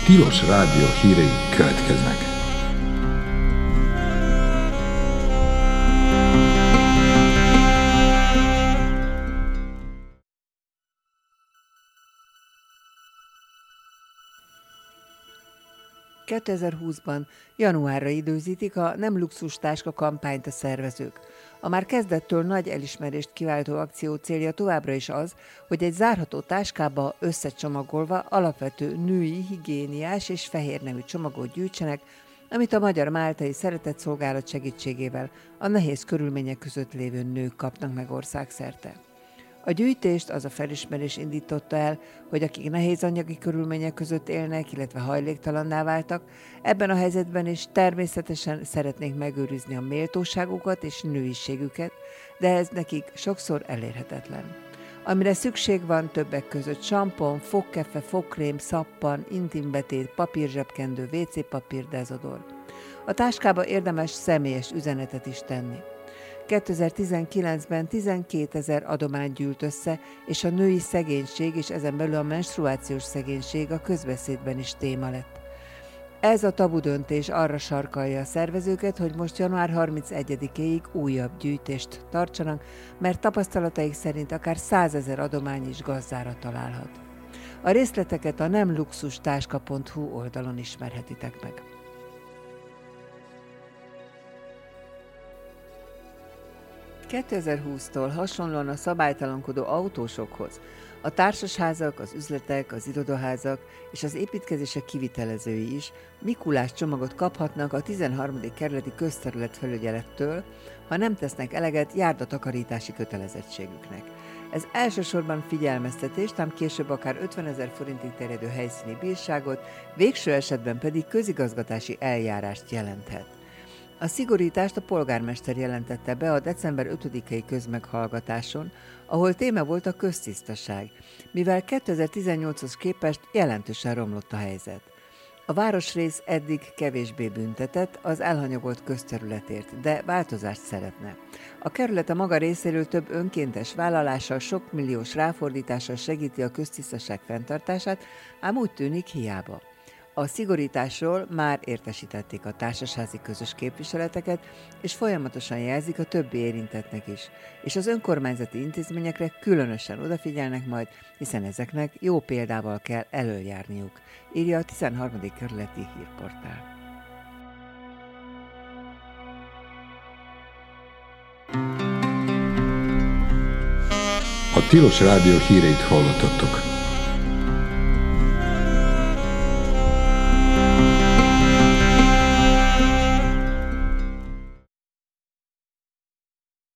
Tilos Rádió hírei következnek. ...2020-ban januárra időzítik a Nem Luxus Táska kampányt a szervezők. A már kezdettől nagy elismerést kiváltó akció célja továbbra is az, hogy egy zárható táskába összecsomagolva alapvető női, higiéniás és fehér nemű csomagot gyűjtsenek, amit a Magyar Máltai Szeretetszolgálat segítségével a nehéz körülmények között lévő nők kapnak meg országszerte. A gyűjtést az a felismerés indította el, hogy akik nehéz anyagi körülmények között élnek, illetve hajléktalanná váltak, ebben a helyzetben is természetesen szeretnék megőrizni a méltóságukat és nőiségüket, de ez nekik sokszor elérhetetlen. Amire szükség van többek között sampon, fogkefe, fogkrém, szappan, intimbetét, papírzsebkendő, WC-papír, dezodor. A táskába érdemes személyes üzenetet is tenni. 2019-ben 12 000 adomány gyűlt össze, és a női szegénység és ezen belül a menstruációs szegénység a közbeszédben is téma lett. Ez a tabu döntés arra sarkalja a szervezőket, hogy most január 31-éig újabb gyűjtést tartsanak, mert tapasztalataik szerint akár 100 000 adomány is gazdára találhat. A részleteket a nemluxustáska.hu oldalon ismerhetitek meg. ...2020-tól hasonlóan a szabálytalankodó autósokhoz a társasházak, az üzletek, az irodaházak és az építkezések kivitelezői is Mikulás csomagot kaphatnak a 13. kerületi közterületfelügyelettől, ha nem tesznek eleget járdatakarítási kötelezettségüknek. Ez elsősorban figyelmeztetést, ám később akár 50 000 forintig terjedő helyszíni bírságot, végső esetben pedig közigazgatási eljárást jelenthet. A szigorítást a polgármester jelentette be a december 5-i közmeghallgatáson, ahol téma volt a köztisztaság, mivel 2018-hoz képest jelentősen romlott a helyzet. A városrész eddig kevésbé büntetett az elhanyagolt közterületért, de változást szeretne. A kerület a maga részéről több önkéntes vállalással, sok milliós ráfordítással segíti a köztisztaság fenntartását, ám úgy tűnik hiába. A szigorításról már értesítették a társasházi közös képviseleteket, és folyamatosan jelzik a többi érintettnek is. És az önkormányzati intézményekre különösen odafigyelnek majd, hiszen ezeknek jó példával kell elöljárniuk, írja a 13. kerületi hírportál. A Tilos Rádió híreit hallottattok.